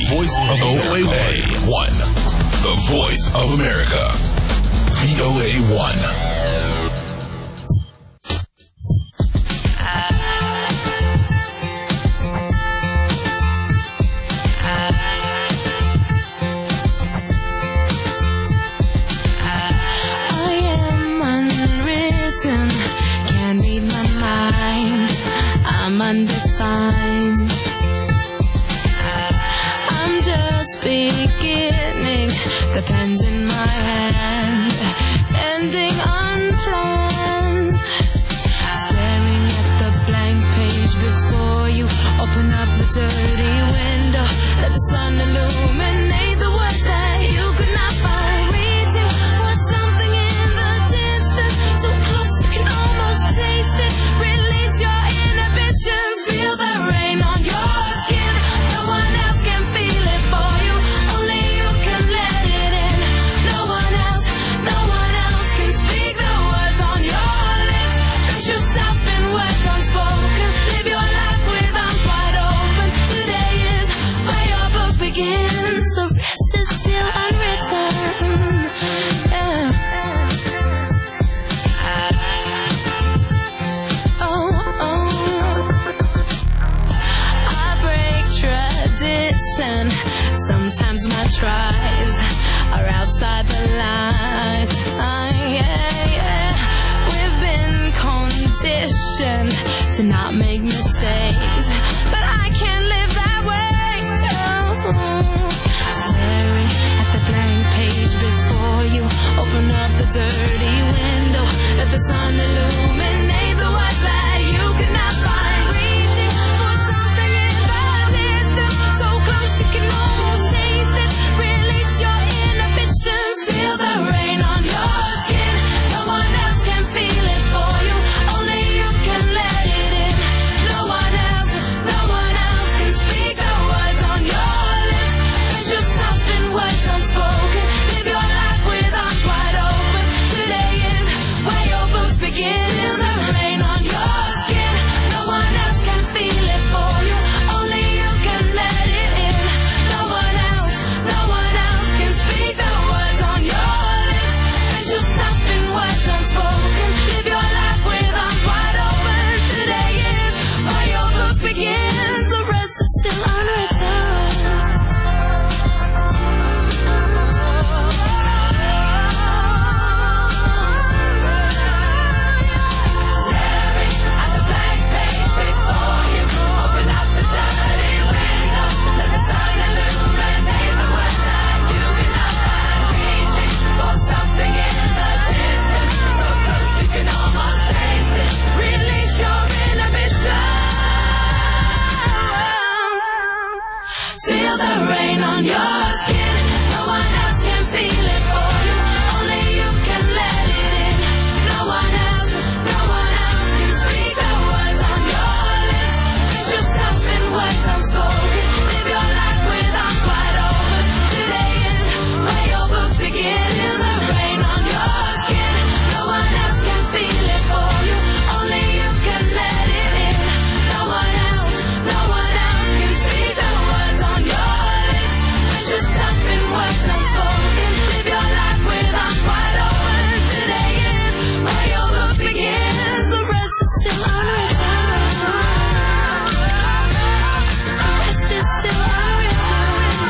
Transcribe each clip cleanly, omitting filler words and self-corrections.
voice of VOA1. The voice of America. VOA1. Can't read my mind, I'm undefined. I'm just beginning, the pen's in my hand, ending unplanned. Staring at the blank page before you, open up the dirty window, let the sun illuminate the words that you could not find. Reaching for something in the distance, so close you can almost taste it. Release your inhibitions, feel the rain on your skin. No one else can feel it for you, only you can let it in. No one else can speak the words on your lips. Drench yourself in words unspoken, live your life with arms wide open. Today is where your book begins, the rest is still unwritten. Sometimes my tries are outside the line. We've been conditioned to not make mistakes, but I can't live that way. Staring at the blank page before you, open up the dirty window, let the sun illuminate the words that you could not find. Reaching for something in the distance, so close you can almost taste it. Release your inhibitions, feel the rain on your skin. No one else can feel it for you, only you can let it in. No one else can speak the words on your lips. Drench yourself in words unspoken, live your life with arms wide open. Today is where your books begin. Feel the rain on your skin. No one else can feel it for you, only you can let it in. No one else can speak the words on your lips. Drench yourself in words unspoken, live your life with arms wide open. Today is where your book begins, the rest is still unwritten. Release your inhibitions, feel the rain on your skin. No one else can feel it for you, only you can let it in. No one else can speak the words on your lips. Drench yourself in words unspoken, live your life with arms wide open. Today is where your book begins. Feel the rain on your skin. No one else can feel it for you, only you can let it in. No one else can speak the words on your lips. Drench yourself in words unspoken, live your life with arms wide open. Today is where your book begins, the rest is still unwritten. The rest is still unwritten.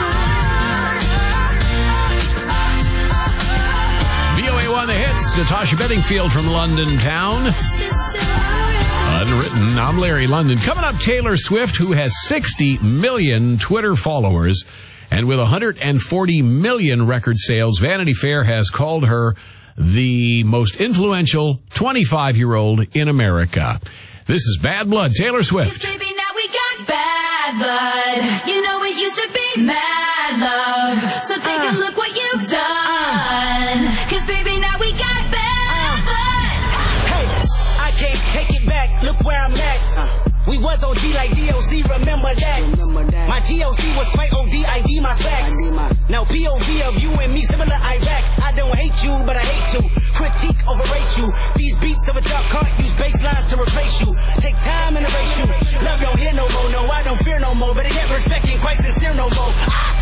VOA1 The Hits, Natasha Bedingfield from London Town. The rest is still unwritten. Unwritten. I'm Larry London. Coming up, Taylor Swift, who has 60 million Twitter followers. And with 140 million record sales, Vanity Fair has called her the most influential 25-year-old in America. This is Bad Blood, Taylor Swift. Baby, now we got bad blood. You know it used to be mad love. So take a look what you've done. 'Cause baby, now we got bad blood. Hey, I can't take it back. Look where I'm at. We was OG like DOC, remember that. My DOC was quite OD, ID my facts. Now POV of you and me, similar Iraq. I don't hate you, but I hate to critique, overrate you. These beats of a dark heart use bass lines to replace you. Take time and erase you. Love don't hear no more, no, I don't fear no more. But I get respect ain't quite sincere no more.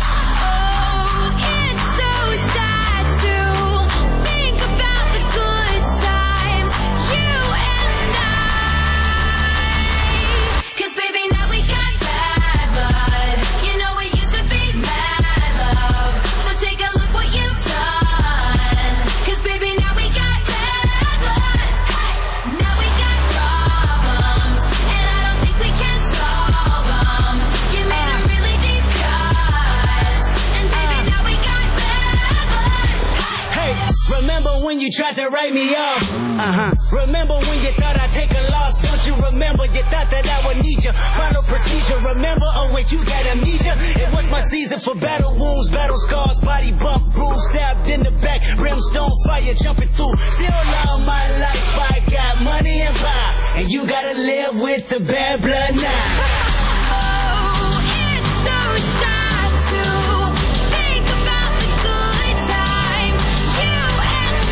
when you tried to write me off. Remember when you thought I'd take a loss? Don't you remember? You thought that I would need you. Follow procedure, remember? Oh wait, you got amnesia. It was my season for battle wounds, battle scars, body bump, bruise, stabbed in the back, brimstone fire jumping through. Still love my life, I got money and power, and you gotta live with the bad blood now. Oh, it's so sad to think about the good times, you and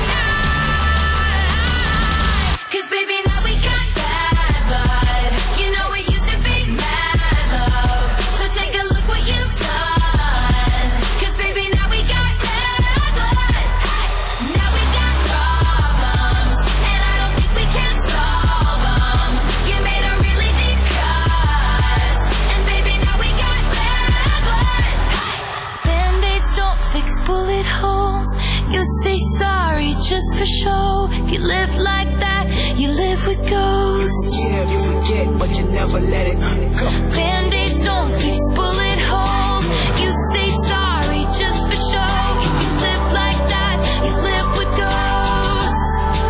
I. 'Cause baby, now we got bad blood. You know it used to be mad love. So take a look what you've done. 'Cause baby, now we got bad blood. Now we got problems, and I don't think we can solve them. You made a really deep cut, and baby, now we got bad blood. Band-aids don't fix bullet holes. You say sorry just for show. If you live like that, you live with ghosts. Yeah, you forget, but you never let it go. Band-aids don't fix bullet holes. You say sorry just for show. If you live like that, you live with ghosts.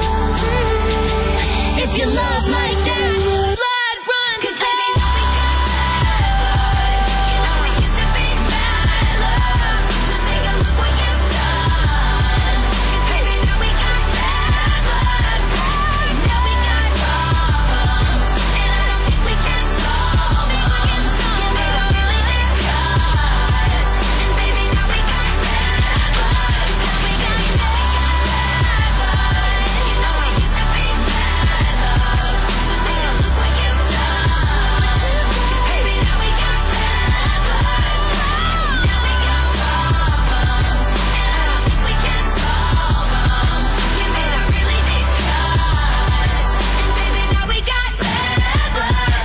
If you love like that, blood runs. 'Cause baby, now we got bad blood. You know it used to be bad love. So take a look what you've done. 'Cause baby, now we got bad blood. Now we got problems, and I don't think we can solve them. You made a really deep cut, and baby, now we got bad blood. Now we got bad blood. You know it used to be bad love. So take a look what you've done. 'Cause baby, now we got bad blood. Now we got problems, and I don't think we can solve them. You made a really deep cut, and baby, now we got bad blood.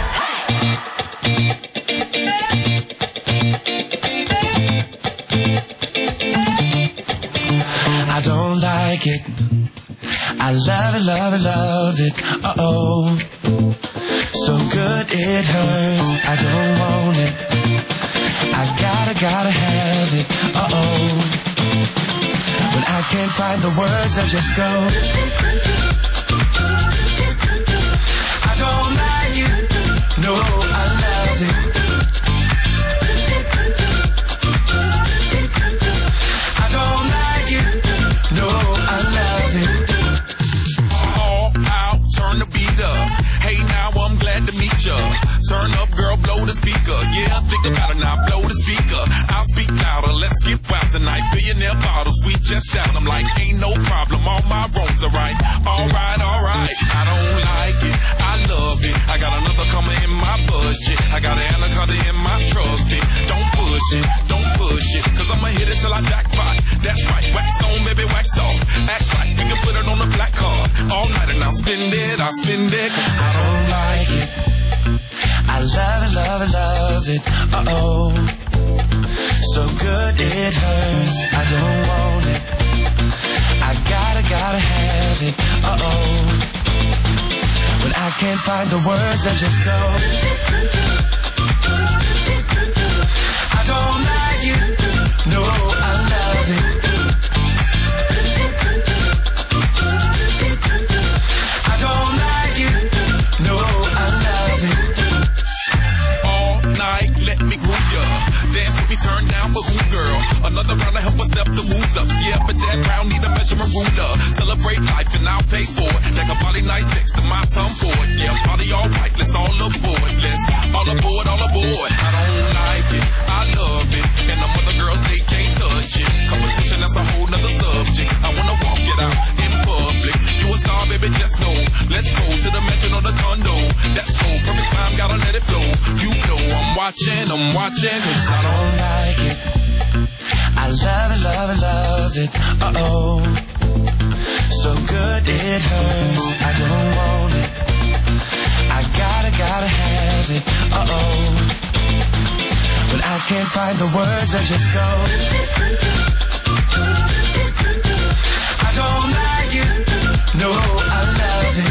I don't like it. I love it, love it, love it. Uh-oh. So good it hurts. I don't want it. I gotta have it. Uh-oh. When I can't find the words, I just go. I don't like it. No, I love it. I don't like it. No, I love it. All out, turn the beat up. Hey, now I'm glad to meet ya. Turn up, girl, blow the speaker. Yeah, think about it now, blow the speaker. I'll speak louder, let's get wild tonight. Billionaire bottles, we just down. I'm like, ain't no problem, all my roads are right. Alright, alright, I don't like it, I love it. I got another coming in my budget. I got an anaconda in my trusty. Don't push it, don't push it, 'cause I'ma hit it till I jackpot. That's right, wax on, baby, wax off. Act right, we can put it on the black card. All night and I'll spend it, 'cause I don't like it. I love it, love it, love it. Uh-oh. So good it hurts. I don't want it. I gotta have it. Uh-oh. When I can't find the words, I just go. I don't like it. No, I love it. I don't like it. No, I love it. all night, let me groove ya. Dance with me, turn down for who, girl? Another round to help us step the moves up. Yeah, but that round need a measurement ruler. Celebrate life and I'll pay for it. Take a body nice next to my tongue for it. Yeah, party all right, let's all aboard. Let's all aboard, all aboard. I don't like it, I love it, and the other girls, they can't touch it. Competition, that's a whole nother subject. I wanna walk it out in public. You a star, baby, just know. Let's go to the mansion or the condo. That's so perfect time, gotta let it flow. You know I'm watching. I don't like it. I love it, love it, love it. Uh-oh. So good it hurts. I don't want it. I gotta have it. Uh-oh. When I can't find the words, I just go. I don't like it. No, I love it.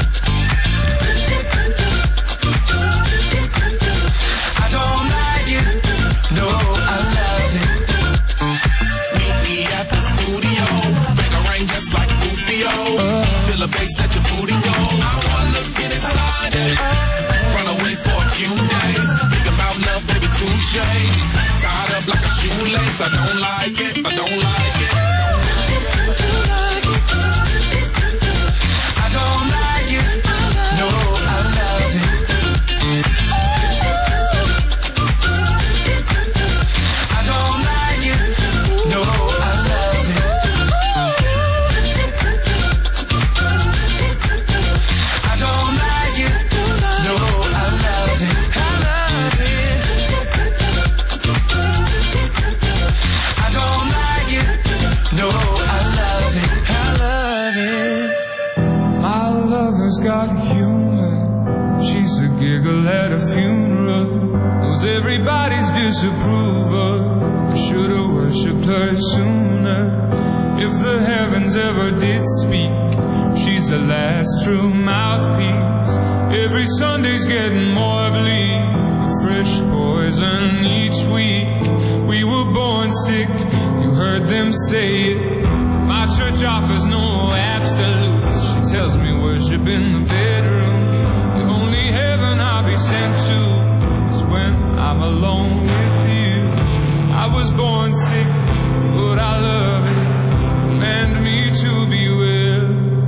I don't like it. No, I love it. Meet me at the studio. Bang a ring just like Goofy. mind it. Run away for a few days. Think about love, baby, touche. Tied up like a shoelace. I don't like it. I don't like it. I don't like it. No, I love it. I don't like it. No, I love it. I don't like it. No, I love it. I love it. I don't like it. No, I love it. I love it. My lover's got humor. She's a giggle at a funeral. Knows everybody's disapproval. I should've worshipped her sooner. If the heavens ever did speak, she's the last true mouthpiece. Every Sunday's getting more bleak. Fresh poison each week. We were born sick, you heard them say it. My church offers no absolutes. She tells me worship in the bedroom. The only heaven I'll be sent to is when I'm alone with you. I was born sick, but I love it. Command me to be well.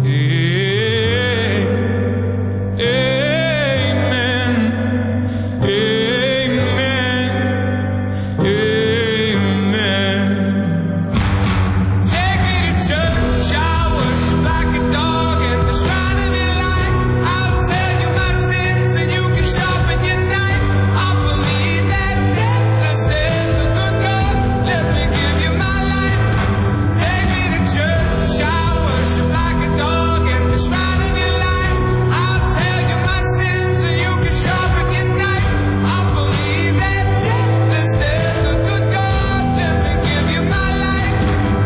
Amen. Amen. Amen. Take me to church, I worship like a dog at the shrine of your light. I'll tell you my sins and you can sharpen your knife. Offer me that death instead, the good God, let me give you my life. Take me to church, I worship like a dog at the shrine of your life. I'll tell you my sins and you can sharpen your knife. Offer me that death instead, the good God, let me give you my life.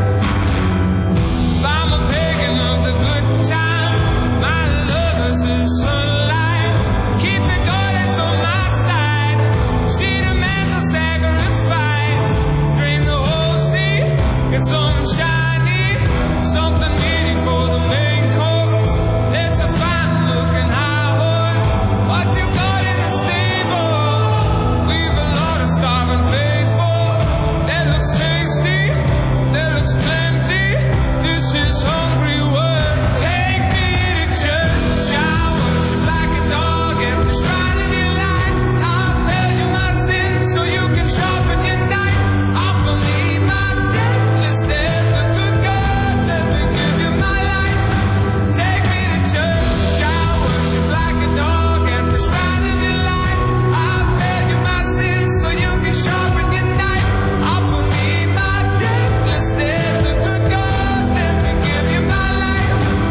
If I'm a pagan of the good time, my lover's the sunlight. Keep the goddess on my side. She demands a sacrifice. Drain the whole sea, get something shiny, something meaty for the main course. It's a fine looking high horse. What you got in the stable? We've a lot of starving faithful. That looks tasty, that looks plenty. This is hungry work. Take me to church, I worship like a dog at the shrine of your light. I'll tell you my sins so you can sharpen your knife. Offer me my death instead, the good God, let me give you my life. Take me to church, I worship like a dog at the shrine of your light. I'll tell you my sins so you can sharpen your knife. Offer me my death instead, the good God, let me give you my life.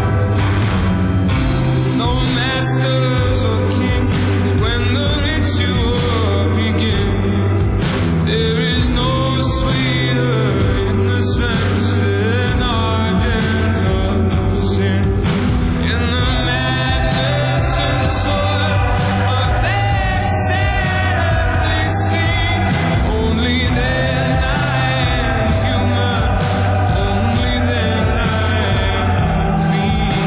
No masters or kings when the ritual begins. There is no sweeter innocence than ardent of sin. In the madness and soil of that sadly scene, only then I am human. Only then I am clean.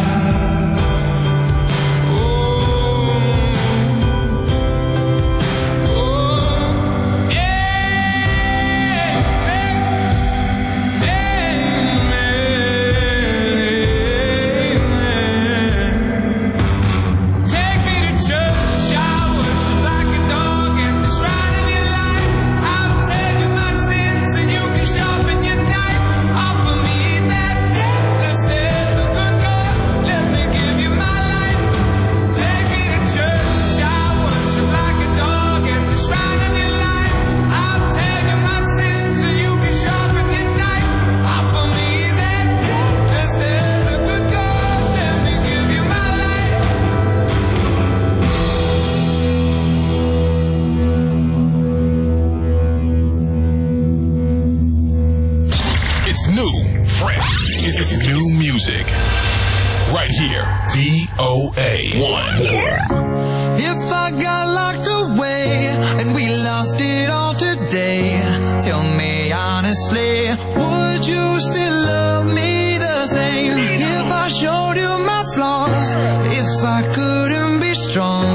Take me to church, I worship like a dog at the shrine of your light. I'll tell you my sins and you can sharpen your knife. Offer me that death instead, the good God, let me give you my life. Take me to church, I worship like a dog at the shrine of your life. I'll tell you my sins and you can sharpen your knife. Offer me that death instead, the good God, let me give you my life. It's new, fresh. It's new music. Right here. VOA 1. If I got locked away and we lost it all today, tell me honestly, would you still love me the same? If I showed you my flaws, if I couldn't be strong,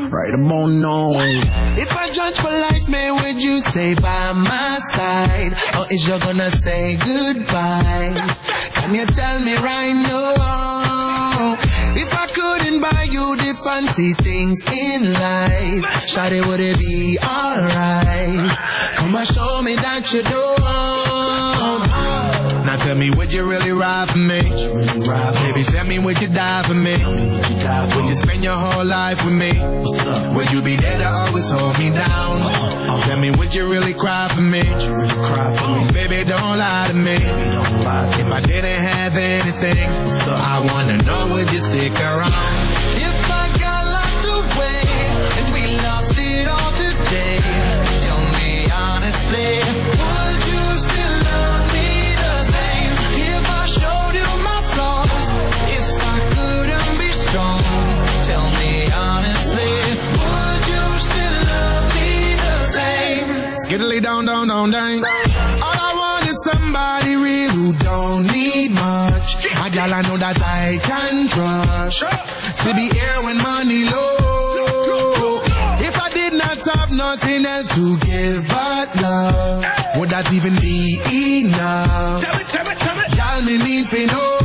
right about now. If I judge for life, man, would you stay by my side? Or is you gonna say goodbye? Can you tell me right now? If I couldn't buy you the fancy things in life, shawty, would it be alright? Come and show me that you don't. Now tell me, would you really ride for me? Baby, tell me, would you die for me? Would you spend your whole life with me? Would you be there to always hold me down? Tell me, would you really cry for me? Baby, don't lie to me. If I didn't have anything, I wanna know, would you stick around? If I got locked away and we lost it all today, tell me honestly, would you still love me the same? If I showed you my flaws, if I couldn't be strong, tell me honestly, would you still love me the same? Skiddly down, down, down, down. All I want is somebody real who don't need much. A girl I know that I can trust. To be here when money low. If I did not have nothing else to give but love, would that even be enough? Y'all me need to know.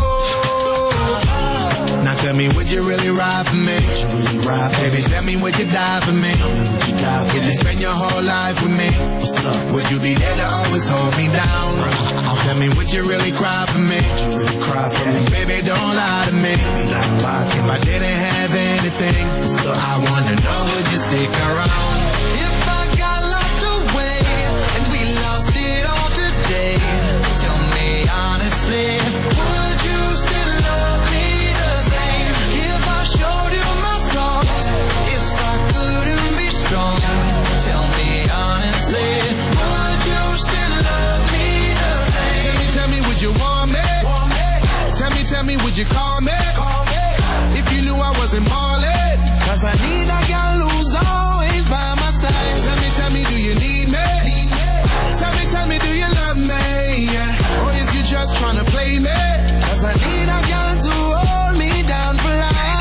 Now tell me, would you really ride for me? Baby, tell me, would you die for me? Would you spend your whole life with me? Would you be there to always hold me down? Tell me, would you really cry for me? Baby, don't lie to me. If I didn't have anything, I wanna know, would you stick around? If I got locked away and we lost it all today, tell me honestly, would you still love me the same? If I showed you my flaws, if I couldn't be strong, tell me honestly, would you still love me the same? Tell me, would you want me? Tell me, would you call me? If you knew I wasn't ballin', 'cause I need a girl who's always by my side. Tell me, do you need me? Tell me, do you love me? Or is you just tryna play me? 'Cause I need a girl to hold me down for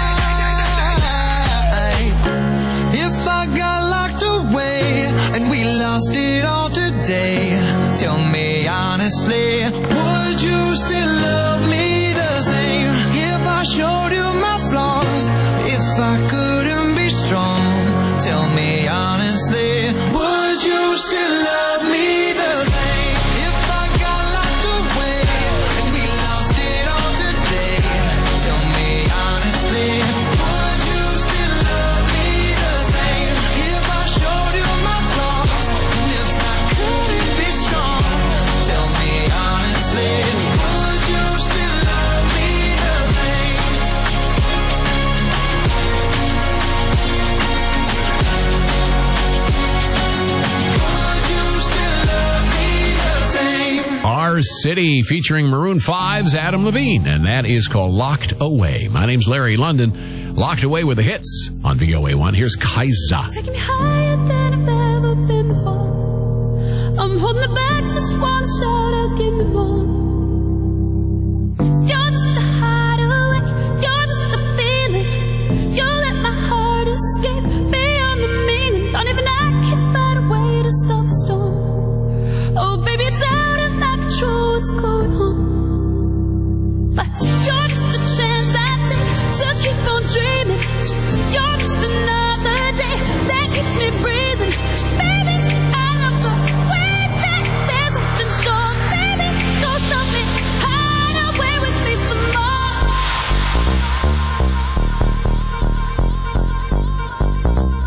life. If I got locked away and we lost it all today, tell me honestly, would you still love me the same? If I showed you my flaws, if I couldn't be strong, tell me honestly, would you still love me the same? If I got locked away and we lost it all today, tell me honestly, would you still love me the same? If I showed you my flaws, and if I couldn't be strong, tell me honestly, would you still love me the same? Would you still love me the same? Our City featuring Maroon 5's Adam Levine, and that is called Locked Away. My name's Larry London. Locked Away with the hits on VOA1. Here's Kaiser. Taking me higher than I've ever been before. I'm holding it back, just one shot, I'll give me more. You're just a hideaway, you're just a feeling. You let my heart escape beyond the meaning. Don't even I can find a way to stop the storm. Oh baby, it's out of my control, what's going on? But you're just a chance I take to keep on dreaming. You're just another day that keeps me breathing. Baby, I love the way that there's something short. Baby, go stop me, hide away with me some more.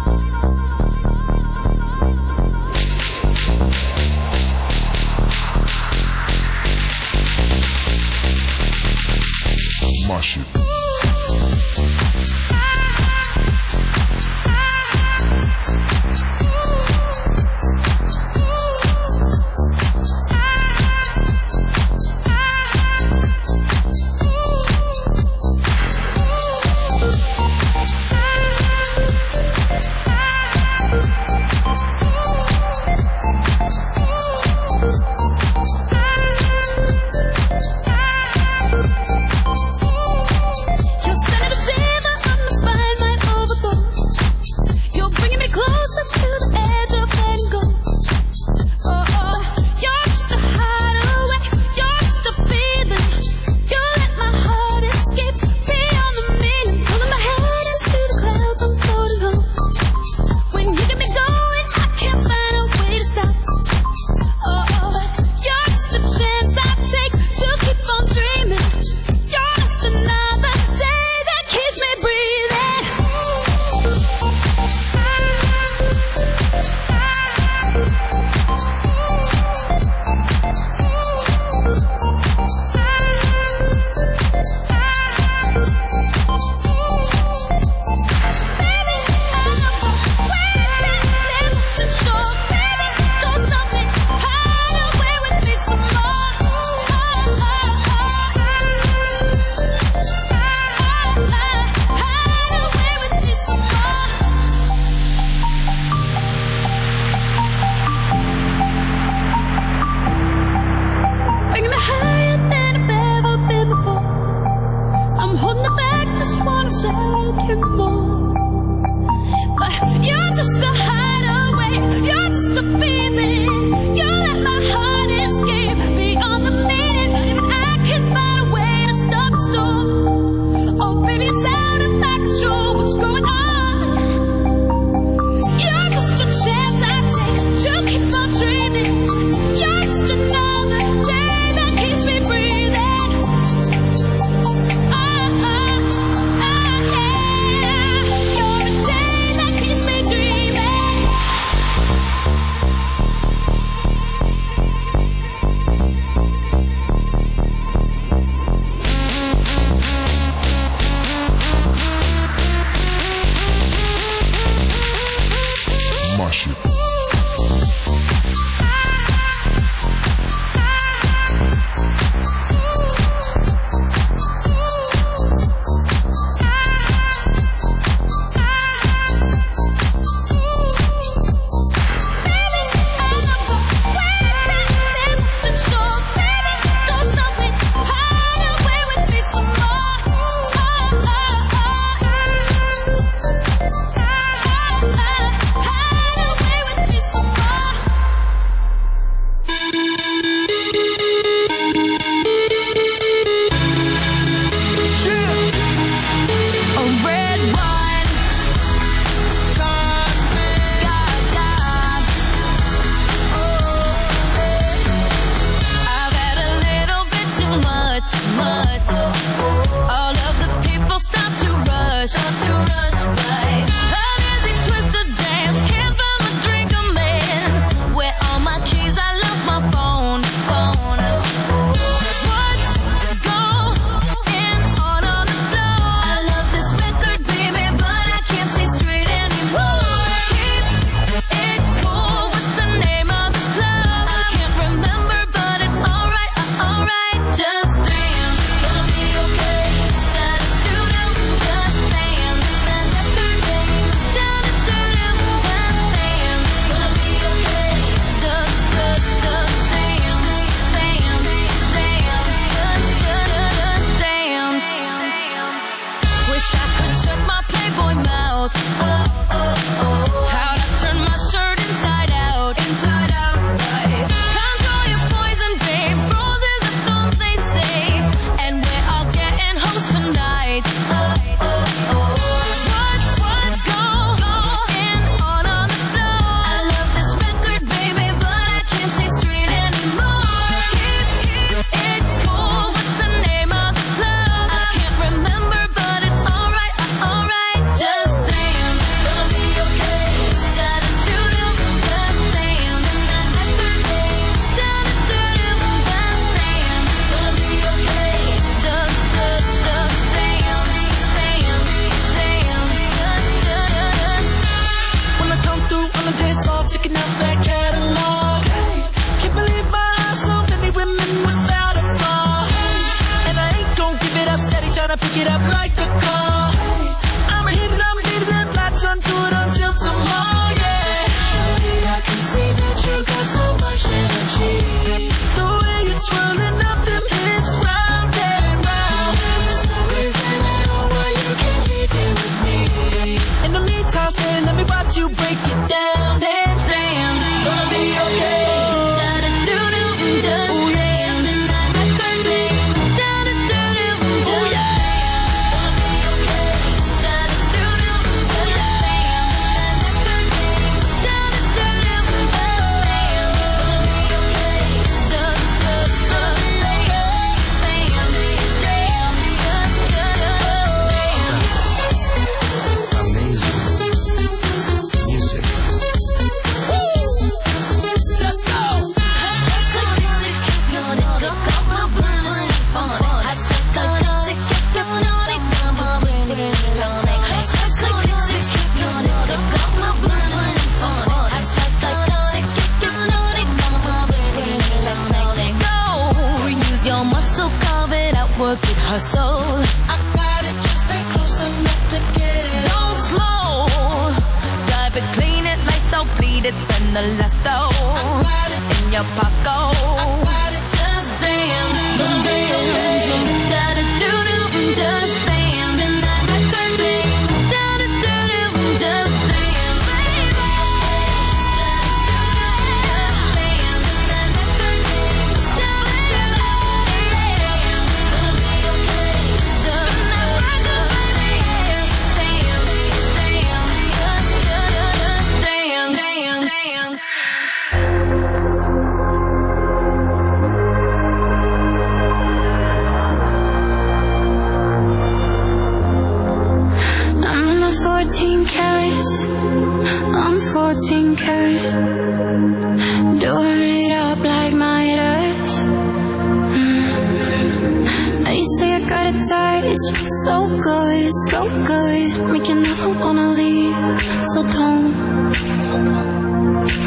So good, make you never wanna leave. So don't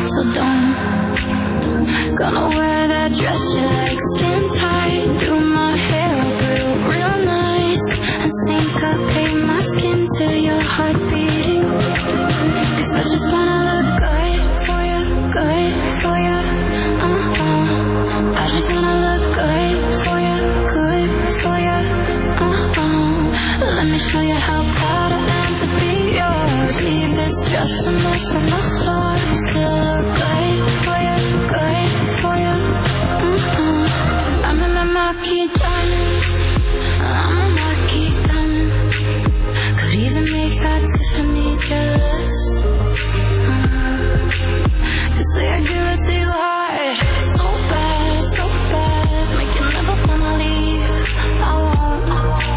so don't. Gonna wear that dress you like, skin tight. Do my hair up real nice and syncopate my skin to your heart beating. 'Cause I just wanna look good for you, good for you. I just wanna look good for you, good for you. Let me show you how proud I am to be yours. Leave this dress a mess on the floor. Still look good for you, good for you. I'm in my marquee diamonds. I'm a marquee diamond. Could even make that Tiffany dress. 'Cause say I give it to you hard, so bad, make you never wanna leave. I won't.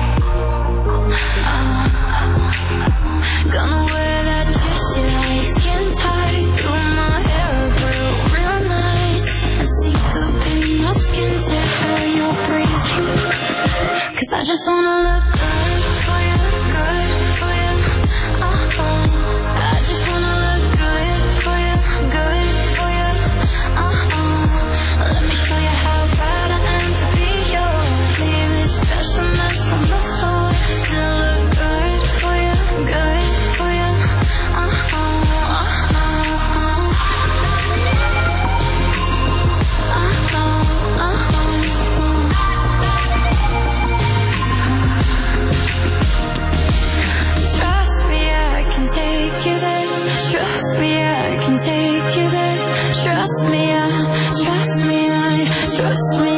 Gonna wear that dress you like, skin tight. Do my hair up real nice and syncopate my skin to how you're breathing. 'Cause I just wanna look good for you, good for you. I just wanna look good for you, good for you. Let me show you how proud I am to be yours. Leave this dress a mess on the floor. Still look good for you, good for you. Trust me, I can take you there. Trust me, I can take you there. Trust me, trust me, trust me,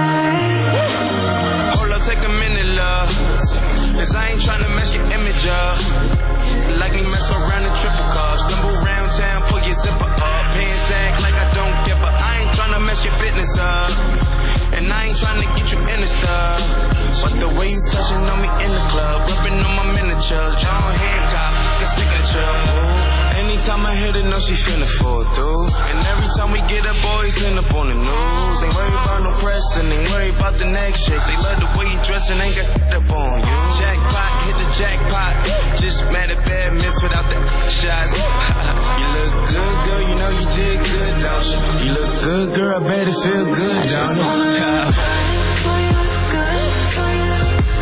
Hold up, take a minute, love. 'Cause I ain't tryna mess your image up. Like me mess around in triple cups. Stumble around town, pull your zipper up. Pants act like I don't give a. I ain't tryna mess your business up. And I ain't tryna get you in the stuff. But the way you touching on me in the club, rubbing on my miniatures, John Hancock, the signature. Anytime I hit it, know she finna fall through. And every time we get up, boys end up on the news. Ain't worried about no press and ain't worried about the next shit. They love the way you dress and ain't got up on you. Jackpot, hit the jackpot. Just mad at bad miss without the shots. You look good, girl, you know you did good, don't you? You look good, girl, I bet it feel good, don't it? for you, good for you.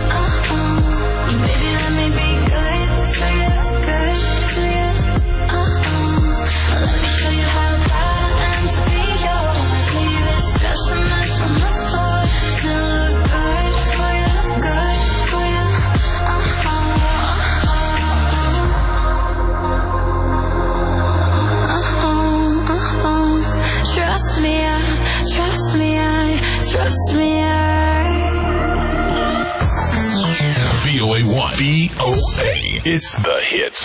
Baby, let me be good for you, good for you. Let me show you how proud I am to be yours. Leave this dress a mess on the floor. Still look good for you, good for you. Trust me, trust me, trust me. VOA1. VOA. It's the hits.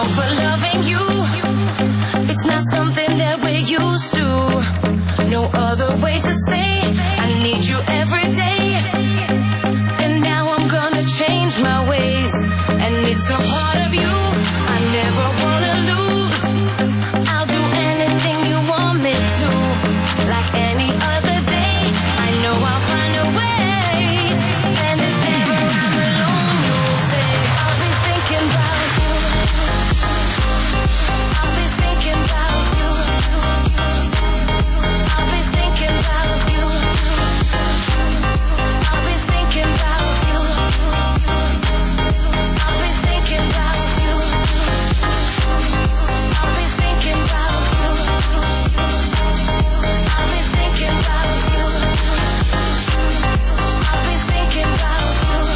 for loving you. It's not something that we're used to. No other way to say I need you every day. And now I'm gonna change my ways, and it's a part of you I never wanna lose. I'll do anything you want me to. Like any other day, I know I'll find a way. And if ever I'm alone, you'll say I'll be thinking about you. I'll be thinking about you. I'll be thinking about you. I'll be thinking about you. I'll be thinking about you. I'll be thinking about you. I'll be thinking about you. I'll be thinking about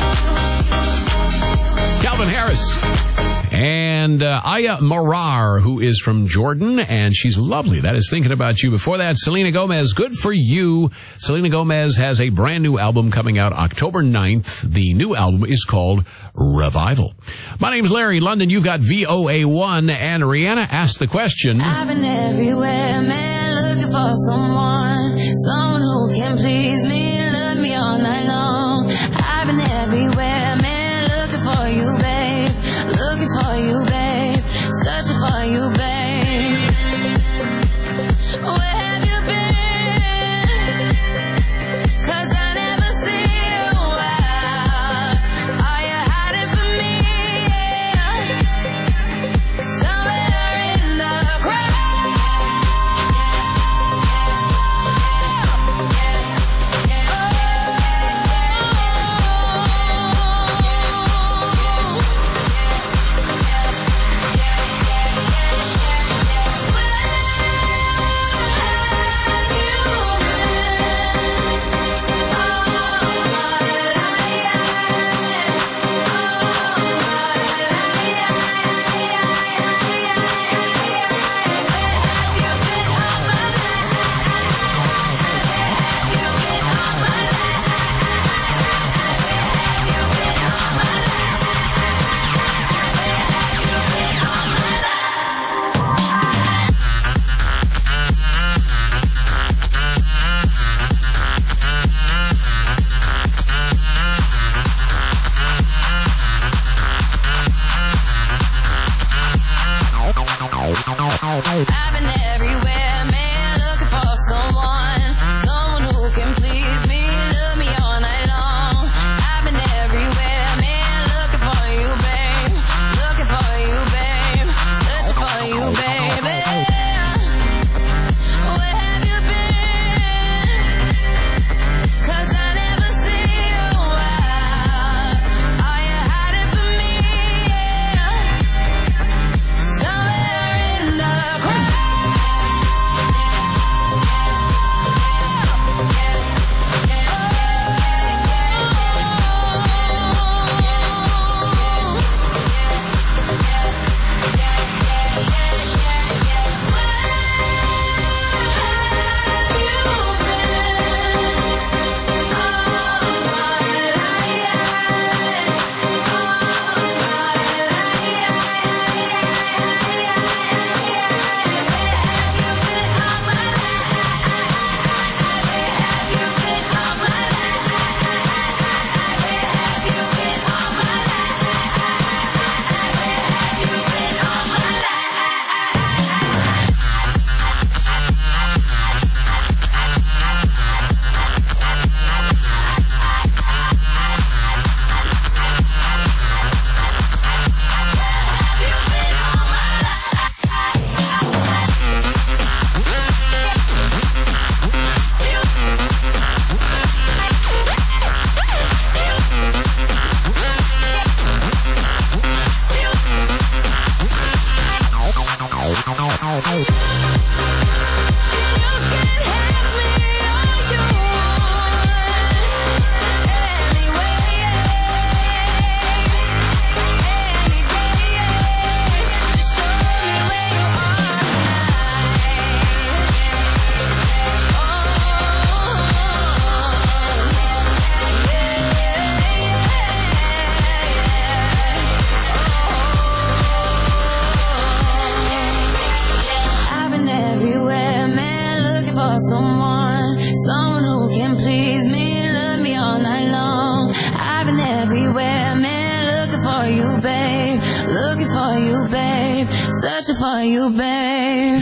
you. Calvin Harris and Aya Marar, who is from Jordan, and she's lovely. That is Thinking About You. Before that, Selena Gomez, Good For You. Selena Gomez has a brand new album coming out October 9th. The new album is called Revival. My name's Larry London. You've got VOA1, and Rihanna asked the question. I've been everywhere, man, looking for someone who can please me, love me all night long. I've been everywhere, man, looking for you, babe, looking for you, babe, searching for you, babe. Where have you been? 'Cause I never see you out. Are you hiding from me? Yeah. Somewhere in the crowd. special for you, babe.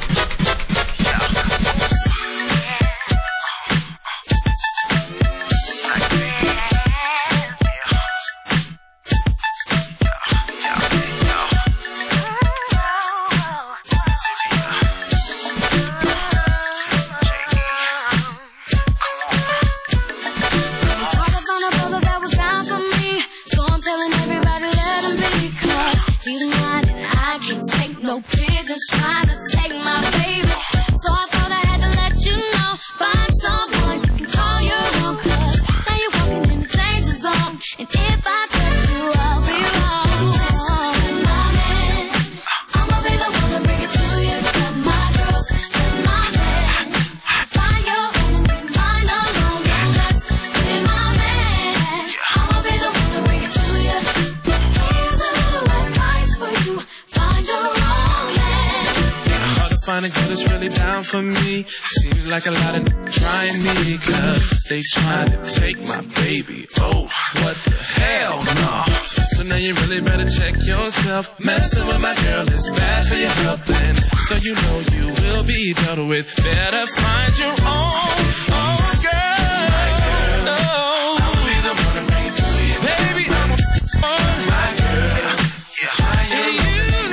No pigeons trying to take my baby. So I thought I had to let you know. Find someone you can call your own, 'cause now you're walking in the danger zone. And if I touch you, I'll be wrong. My man, I'ma be the one to bring it to you. Got my girls, got my man. Find your own and leave mine alone. Don't mess with my man. I'ma be the one to bring it to you. Here's a little advice for you. Find your own. Find a girl that's really down for me. Seems like a lot of trying me, 'cause they trying to take my baby. Oh, what the hell, no. So now you really better check yourself. Messing with my girl is bad for your health, and so you know you will be dealt with. Better find your own girl. My girl, no. I'll be the one to bring it to you. Baby, I'm my girl. Find your own.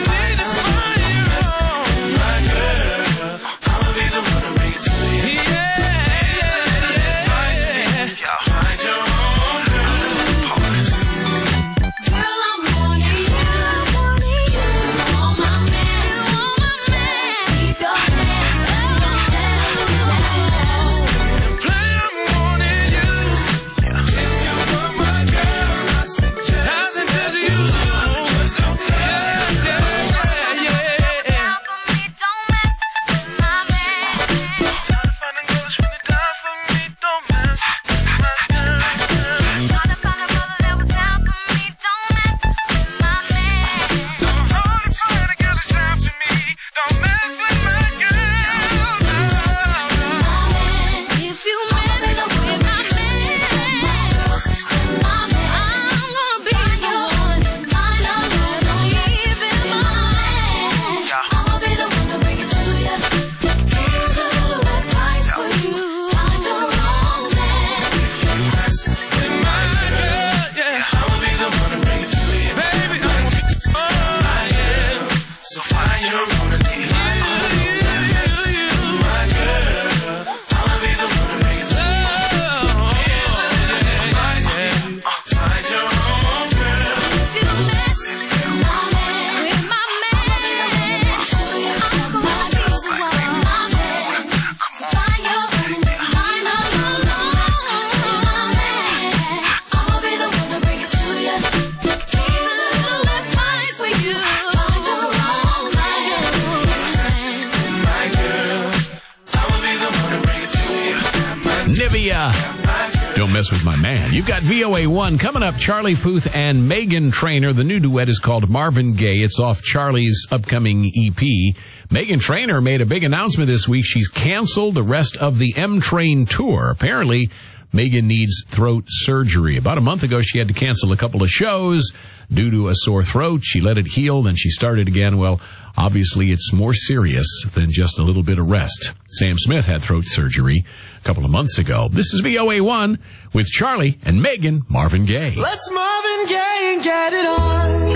Don't mess with my man. You've got VOA1 coming up. Charlie Puth and Meghan Trainor. The new duet is called Marvin Gaye. It's off Charlie's upcoming EP. Meghan Trainor made a big announcement this week. She's canceled the rest of the M Train tour. Apparently, Meghan needs throat surgery. About a month ago, she had to cancel a couple of shows due to a sore throat. She let it heal, then she started again. Well, obviously, it's more serious than just a little bit of rest. Sam Smith had throat surgery a couple of months ago. This is VOA1 with Charlie and Meghan, Marvin Gaye. Let's Marvin Gaye and get it on.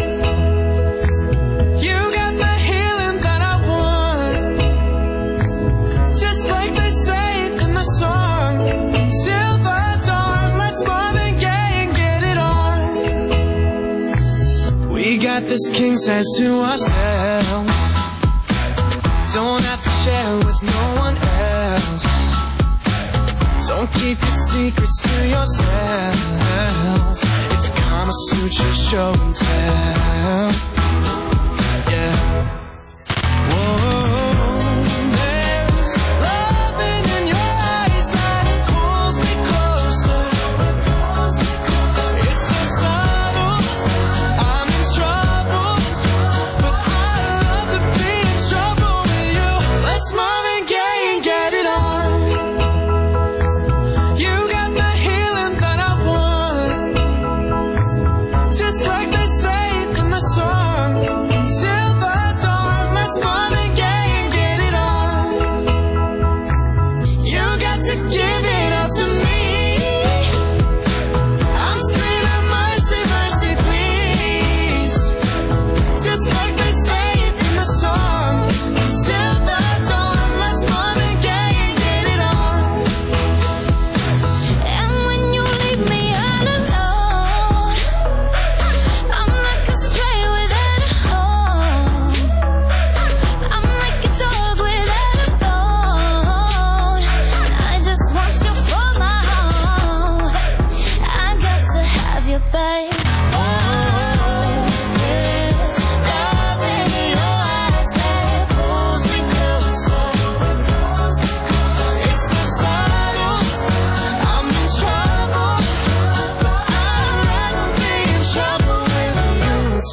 You got the healing that I want. Just like they say in the song. Till the dawn, let's Marvin Gaye and get it on. We got this king size to ourselves. Don't have to share with no one else. Don't keep your secrets to yourself. It's Kama Sutra show and tell. Yeah. Whoa. There's loving in your eyes that pulls me closer. It's so subtle. I'm in trouble, but I love to be in trouble with you. Let's Marvin Gaye and get it on. Like they say in the song.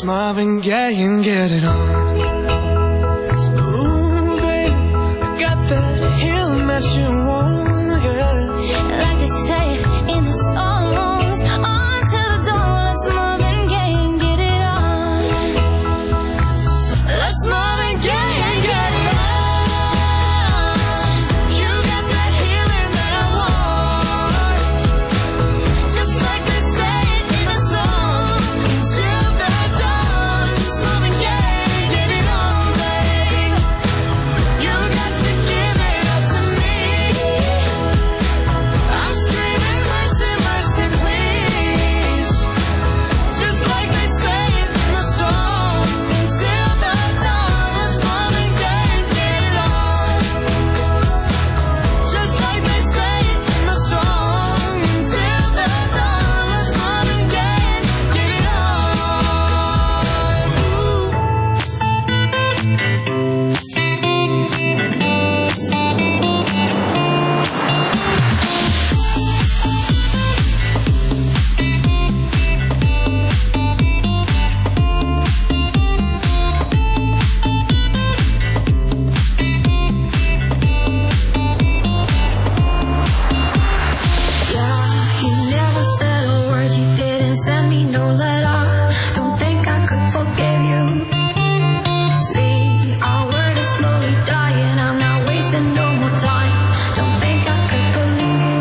Marvin Gaye and get it on. Ooh, baby, I got that healing that you want, yeah. Like they say in the songs, on to the dawn. Let's Marvin Gaye and get it on. Let's Marvin Gaye and get it on. You got that healing that I want. Just like they say in the song, till the dawn. Let's Marvin Gaye and get it on, babe. You got to give it up to me. I'm screaming mercy, mercy, please. Just like they say it in the song, until the dawn. Let's Marvin Gaye and get it on. Just like they say it in the song, until the dawn. Let's Marvin Gaye and get it on. Yeah, you never said a word, you didn't send me no letter. Don't think I could forgive you. See, our word is slowly dying, I'm not wasting no more time. Don't think I could believe you.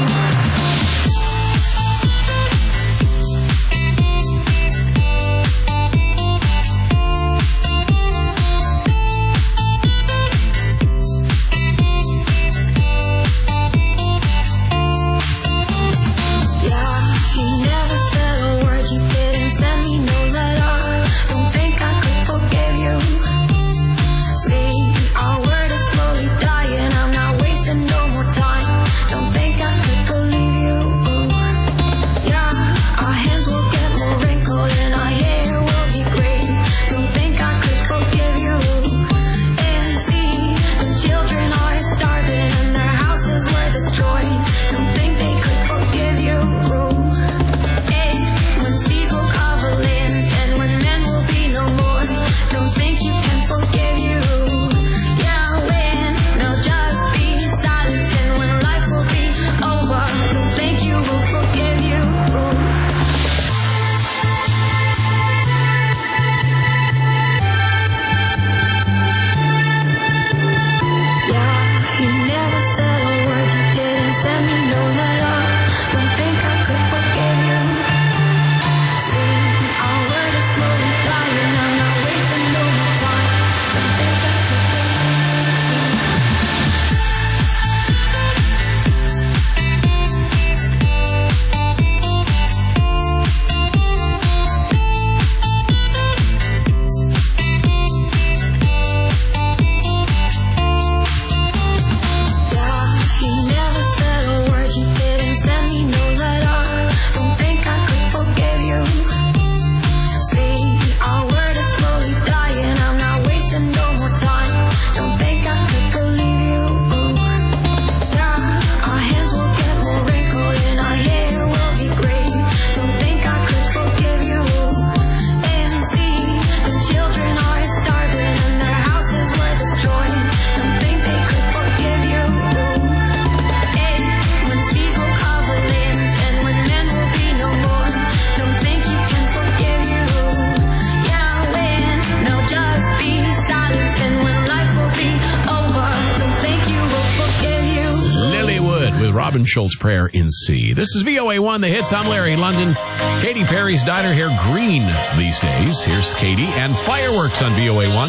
Yeah, you never said a word, you didn't send me no letter. Don't think I could forgive you. See, our word is slowly dying, I'm not wasting no more time. Don't think I could believe you. Yeah, our hands will get more wrinkled and our hair will be gray. Don't think I could forgive you. And see, the children are starving and their houses were destroyed. Don't think they could forgive you. Hey, when seas will cover lands and when men will be no more. Don't think you can forgive you. Yeah, when they'll just be silence and when life will be over. Don't think you will forgive you. Yeah, you never said a word, you didn't send me no letter. Don't think I could forgive you. See, our word is slowly dying, I'm not wasting no more time. Don't think I could Yeah, you never said a word, you didn't send me no letter. Don't think I could forgive you. See, our word is slowly dying, I'm not wasting no more time. Don't think I could believe you. Yeah, our hands will get more wrinkled and our hair will be gray. Don't think I could forgive you. And see, the children are starving and their houses were destroyed. Don't think they could forgive you. Hey, when seas will cover lands and when men will be no more. Don't think you can forgive you. Yeah, when they'll just be silence and when life will be over. Don't think you will forgive you. Lilywood with Robin Schultz, Prayer in C. This is VOA1, The Hits. I'm Larry London. Katy Perry's dyed her hair green these days. Here's Katy and Fireworks on VOA1.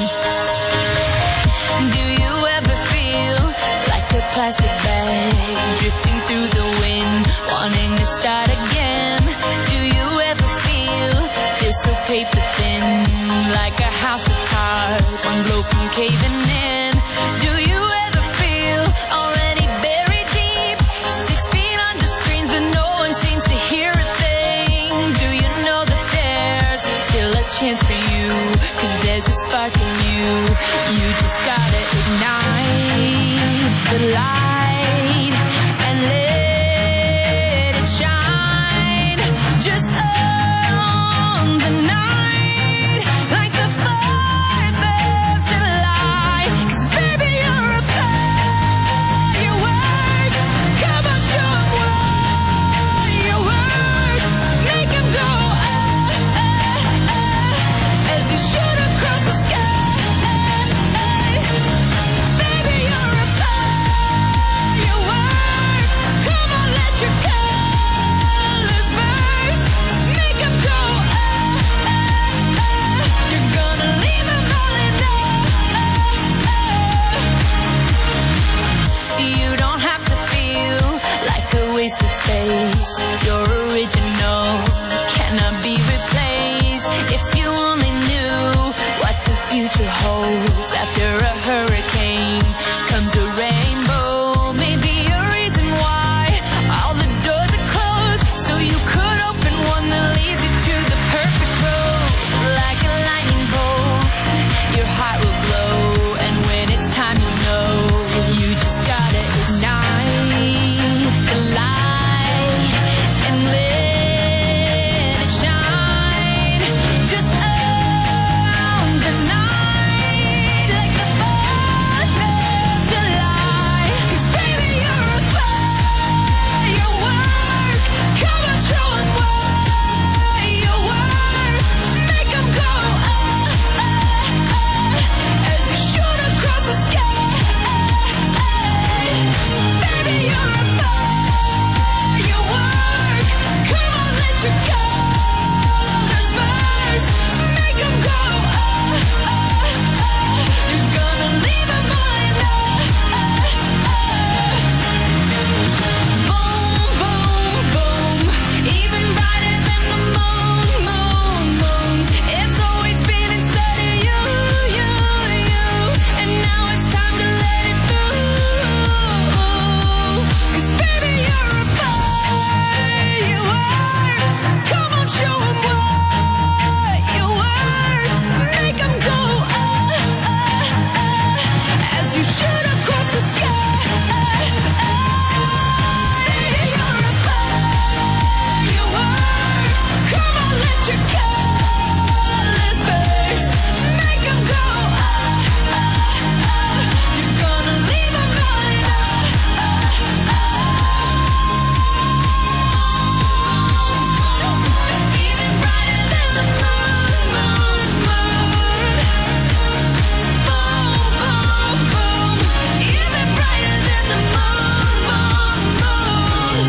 Do you ever feel like a plastic bag drifting through the wind, wanting to start again? Do you ever feel so paper thin, like a house of cards, one blow from caving in? Do you ever feel already buried deep, 6 feet under screens, but no one seems to hear a thing? Do you know that there's still a chance for you? 'Cause there's a spark in you. You just gotta ignite the light and let it shine. Just on the night. You're original, cannot be replaced. If you only knew what the future holds. After a hurricane comes a rainbow. Maybe a reason why all the doors are closed, so you could open one that leads you to the perfect road. Like a lightning bolt, your heart will glow, and when it's time, you know you just gotta ignite the light and let it shine. Just own the night like the 4th of July. 'Cause baby, you're a firework. Come on, show 'em what you're worth. Make 'em go as you shoot across the sky. Baby, you're a firework. Come on, let your colors burst. Make 'em go you're gonna leave 'em on boom, boom, boom. Even brighter than the moon, moon, moon. It's always been inside of you, you, you. And now it's time to let it through. 'Cause baby, you're a firework. Come on, show 'em what you're worth. Make 'em go as you shoot across the sky. You're a firework. Come on, let your colors burst. Make 'em go you're gonna leave 'em on even brighter than the moon, moon, moon. Boom, boom, boom. Even brighter than the moon, moon, moon.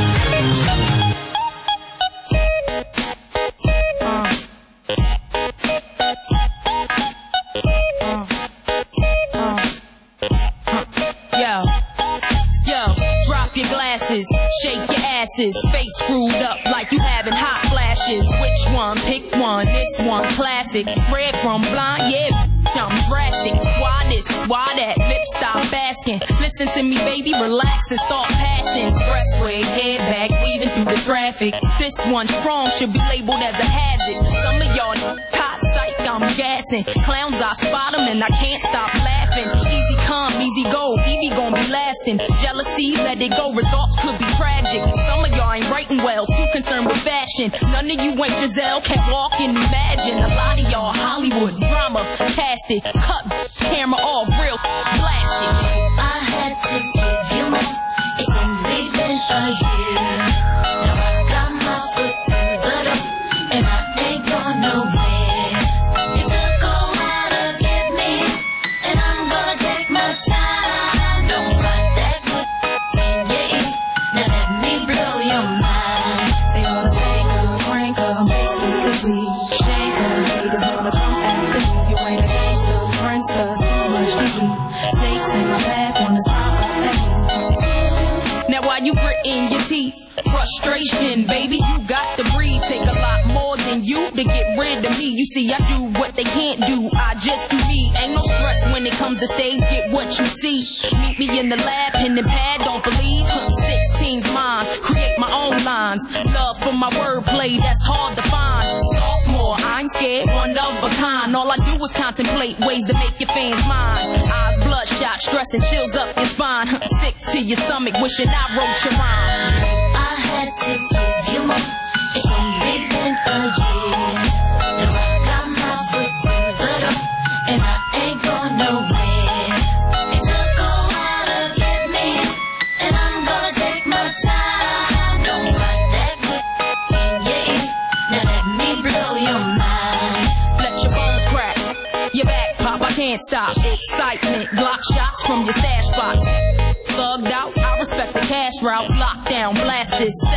Yo, drop your glasses, shake your asses, face screwed up like you having hot flashes. Which one? Pick one. This one classic. Red from blind, yeah, I'm drastic. Why this? Why that? Lip stop asking. Listen to me, baby, relax and start passing. Expressway, head back, weaving through the traffic. This one strong should be labeled as a hazard. Some of y'all hot psych, I'm gassing. Clowns, I spot 'em and I can't stop laughing. Easy come, easy go, Evie gon' be lasting. Jealousy, let it go, results could be tragic. Some of y'all ain't writing well, too concerned with fashion. None of you ain't Giselle, can't walk and imagine. A lot of y'all Hollywood drama, cast it, cut camera off, real blasted. I had to give you more. It's only been a year. Now I got my foot through the door, and I ain't going nowhere. It took a while to get me, and I'm gonna take my time. Don't fight that good in your ear. Now let me blow your mind. They wanna take her, crank her, make her complete. Shake her, haters wanna come after me. You ain't a gangster, prankster, too much to eat. Snakes in my path, wanna stop at me. Now while you gritting your teeth, frustration, baby, you got to breathe. Take a lot more than you to get rid of me. You see, I do what they can't do, I just do me. Ain't no stress when it comes to stage, get what you see. Meet me in the lab, pen and pad, don't believe. 16's mine, create my own lines. Love for my wordplay, that's hard to find. Sophomore, I ain't scared, one of a kind. All I do is contemplate ways to make your fans mine. Eyes bloodshot, stress and chills up your spine. Sick to your stomach, wishing I wrote your rhyme. I had to give you more. It's only been a year. Now I got my foot through the door, and I ain't going nowhere. It took a while to get me, and I'm gonna take my time. Don't fight that good in your ear. Now let me blow your mind. Let your bones crack, your back pop, I can't stop. Excitement, block shots from your stash spot. Thugged out, I respect the cash route. Lockdown, blast this.